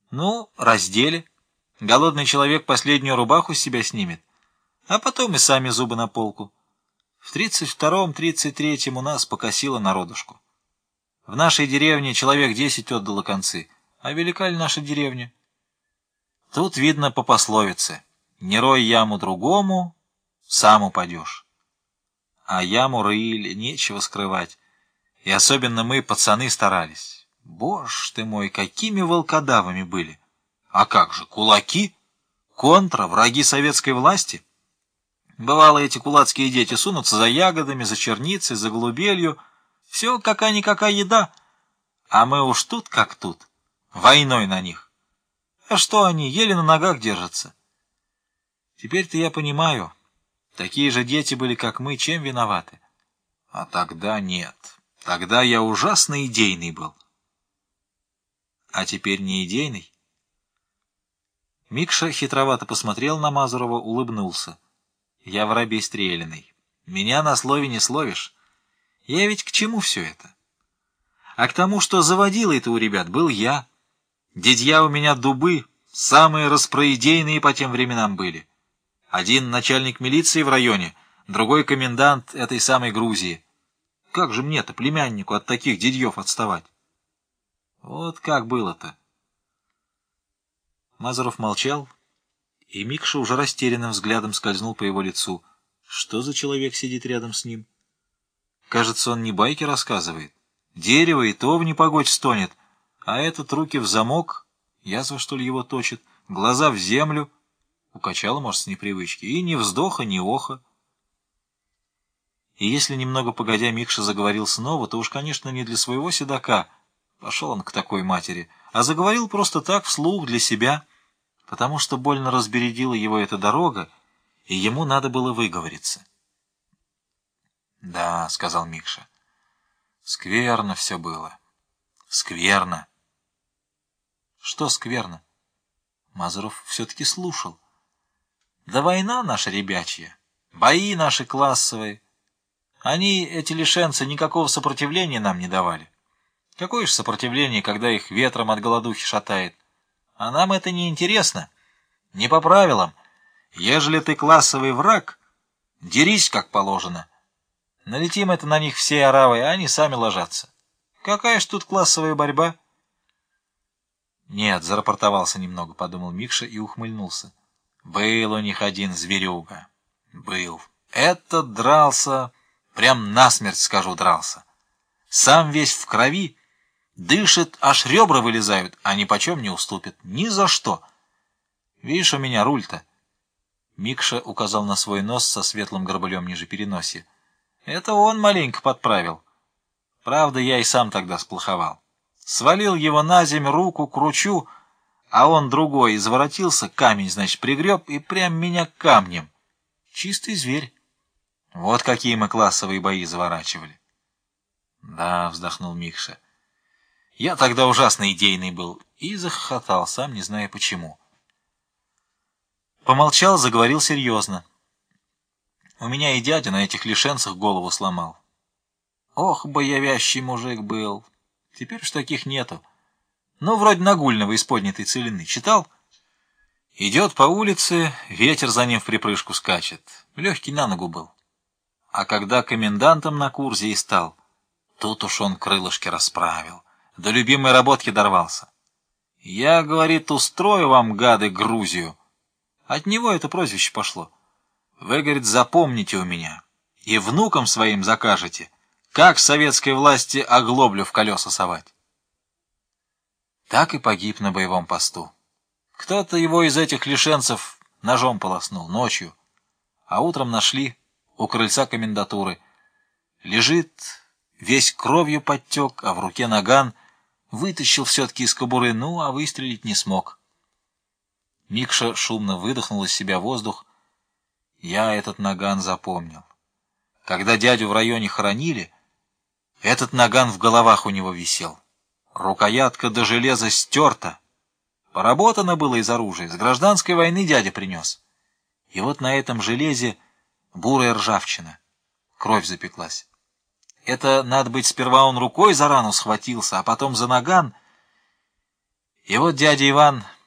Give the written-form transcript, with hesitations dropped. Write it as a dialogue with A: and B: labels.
A: Ну, раздели. Голодный человек последнюю рубаху с себя снимет, а потом и сами зубы на полку. В 32-33 у нас покосило народушку. В нашей деревне человек 10 отдало концы, а велика ли наша деревня? Тут видно по пословице: не рой яму другому, сам упадешь. А яму рыли, нечего скрывать. И особенно мы, пацаны, старались. Боже ты мой, какими волкодавами были! А как же, кулаки? Контра, враги советской власти? Бывало, эти кулацкие дети сунутся за ягодами, за черницей, за голубелью. Все какая-никакая еда. А мы уж тут как тут, войной на них. А что они, еле на ногах держатся. Теперь-то я понимаю, такие же дети были, как мы, чем виноваты? А тогда нет. Тогда я ужасно идейный был. А теперь не идейный? Микша хитровато посмотрел на Мазурова, улыбнулся. Я воробей стреляный. Меня на слове не словишь. Я ведь к чему все это? А к тому, что заводилой-то у ребят был я. Дядья у меня дубы, самые распроидейные по тем временам были. Один начальник милиции в районе, другой комендант этой самой Грузии. Как же мне-то, племяннику, от таких дядьев отставать? Вот как было-то. Мазуров молчал, и Микша уже растерянным взглядом скользнул по его лицу. Что за человек сидит рядом с ним? Кажется, он не байки рассказывает. Дерево и то в непогодь стонет, а этот руки в замок, язва, что ли, его точит, глаза в землю, укачало, может, с непривычки, и ни вздоха, ни оха. И если немного погодя Микша заговорил снова, то уж, конечно, не для своего седока, пошел он к такой матери, а заговорил просто так, вслух, для себя, потому что больно разбередила его эта дорога, и ему надо было выговориться. — Да, — сказал Микша, — скверно все было. Скверно. — Что скверно? Мазуров все-таки слушал. — Да война наша ребячья, бои наши классовые. Они, эти лишенцы, никакого сопротивления нам не давали. Какое же сопротивление, когда их ветром от голодухи шатает? А нам это не интересно, не по правилам. Ежели ты классовый враг, дерись как положено. Налетим это на них всей оравой, а они сами ложатся. Какая ж тут классовая борьба? Нет, зарапортовался немного, подумал Микша и ухмыльнулся. Был у них один зверюга. Был. Этот дрался, прям насмерть, скажу, дрался. Сам весь в крови, дышит, аж ребра вылезают, а ни почем не уступит. Ни за что. Видишь, у меня руль-то. Микша указал на свой нос со светлым горбылем ниже переносия. Это он маленько подправил. Правда, я и сам тогда сплоховал. Свалил его на землю, руку кручу, а он другой изворотился, камень, значит, пригреб и прям меня камнем. Чистый зверь. Вот какие мы классовые бои заворачивали. Да, вздохнул Микша. Я тогда ужасно идейный был и захохотал, сам не зная почему. Помолчал, заговорил серьезно. У меня и дядя на этих лишенцах голову сломал. Ох, боявящий мужик был. Теперь уж таких нету. Ну, вроде Нагульного из поднятой целины. Читал? Идет по улице, ветер за ним в припрыжку скачет. Легкий на ногу был. А когда комендантом на курсе и стал, тут уж он крылышки расправил. До любимой работки дорвался. Я, говорит, устрою вам, гады, Грузию. От него это прозвище пошло. Вы, говорит, запомните у меня и внукам своим закажете, как советской власти оглоблю в колеса совать. Так и погиб на боевом посту. Кто-то его из этих лишенцев ножом полоснул ночью, а утром нашли у крыльца комендатуры. Лежит, весь кровью подтек, а в руке наган, вытащил все-таки из кобуры, ну, а выстрелить не смог. Микша шумно выдохнул из себя воздух. Я этот наган запомнил. Когда дядю в районе хоронили, этот наган в головах у него висел. Рукоятка до железа стерта. Поработано было из оружия. С гражданской войны дядя принес. И вот на этом железе бурая ржавчина. Кровь запеклась. Это, надо быть, сперва он рукой за рану схватился, а потом за наган. И вот дядя Иван